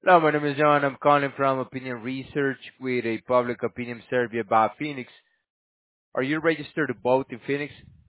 Hello, my name is John. I'm calling from Opinion Research with a public opinion survey about Phoenix. Are you registered to vote in Phoenix?